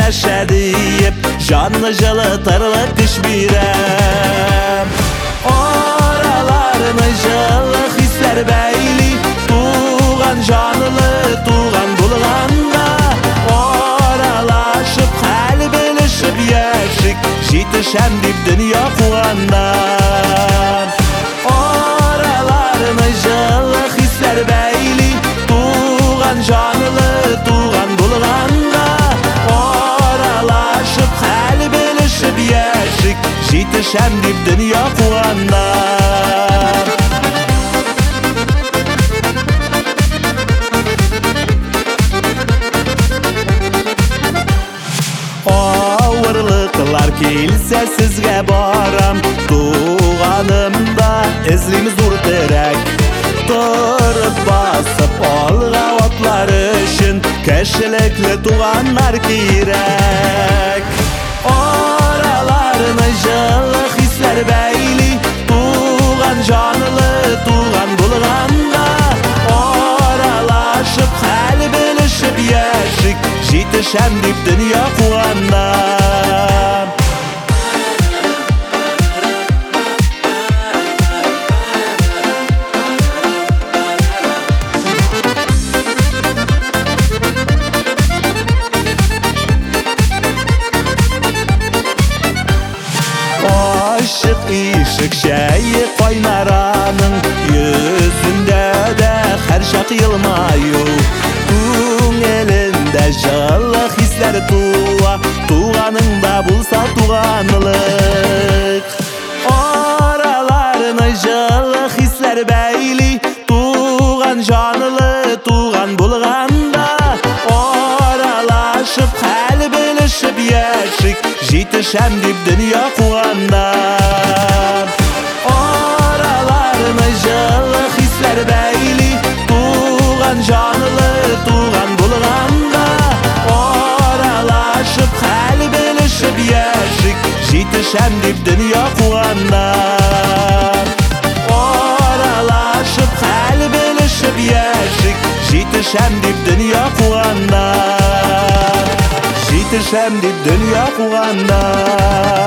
yaşa deyip canlı жылытырлык күч берем. Oralarını жылы hisler beyli, tuğan canlı tuğan bulganda, oralaşıp kalbelişip yaşık, жетишем деп dünya kuğandan. Oralarını жылы hisler beyli, tuğan canlı tuğan bulganda, oralaşıp kalbelişip yaşık, жетишем деп dünya kuğandan. Ağırlıklar kelсе sizge baram, tuğanımda izlimiz dur terek. Тұрып басып алға отлар үшін кішілікли туғанlar керек. Ораларыны жылы хислер бәйли, туған жанлы туған болғанда, оралашып хәл білішіп яшік, жетішем деп дүния қуғанда. Aşık ишік шәйі қойнараның, yüzünde de her şak yılmayı, көңелінде жылы хислер туа, туғаныңда bulsa туғанлық. Oralarını жылы хислер бәйли, туған жанлы туған bulganda, oralaşıp хәл білішіп яшік, жетішем деп дүния қуғанда. Oralarını жылы хислер бәйли, туған жанлы туған bulganda, oralaşıp хәл білішіп яшік, жетішем деп дүния қуғанда. Oralaşıp хәл білішіп яшік, жетішем деп дүния қуғанда. Жетішем деп дүния қуғанда.